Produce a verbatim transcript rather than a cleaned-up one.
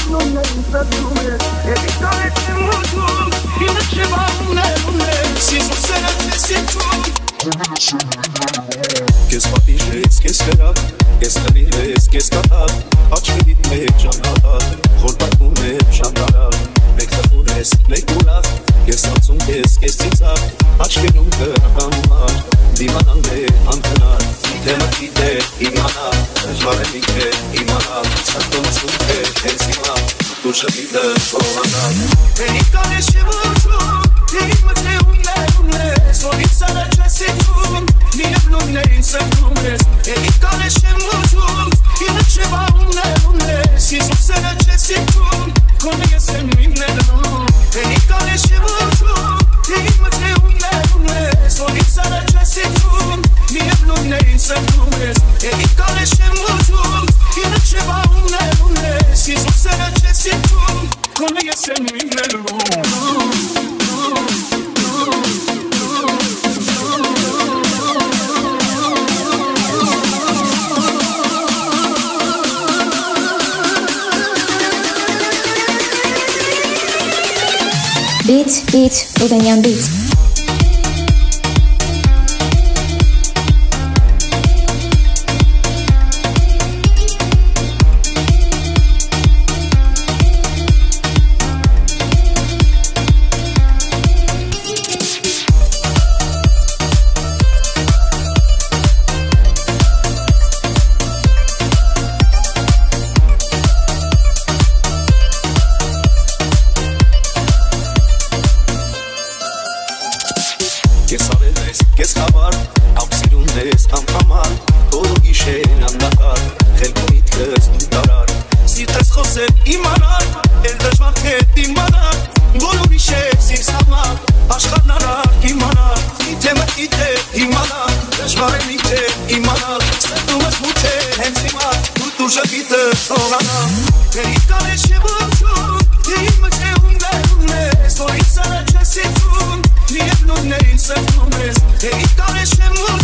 Kes papishles, kes ferak, kes kaliles, kes katak, achvidit mek jangatat, khorbakunem shandarak, mek tafunes, mek burak, kes atzum kes, kes tzizak, achkenum kerkamar, dimanande antenar, temakite imana, jvaremike imana, satomasuke enzima, dushavite shovana. Enikane shevutu, enikmate unle unle, svolica na česitum, nije blune in se blunes, enikane shevutu, inače va unle unle, Iisuse na česitum, kone jesem imne dnu, enikane shevutu, enikmate unle unle, svolica na česitum, nije blune in se blunes, enikane shevutu, inače va unle unle, Iisuse na česitum, kone jesem imne dnu. Beat, beat, Rubenyan beat. Kes aveles, kes habar, am sirundes, am hamar, todo gishen am dakar, khelkomit kes dutarar, sirtes khoseb imanar, el dashmarket imanar, golo bishe sir samar, ashkhar narar imanar, itemat ite imanar, dashmaremite imanar, sadumas mute hemsimar, tutushavite ogana, enikane shevutu, enikmate unle unle, svolica na česitum, nije blune in se blunes, enikane shevutu.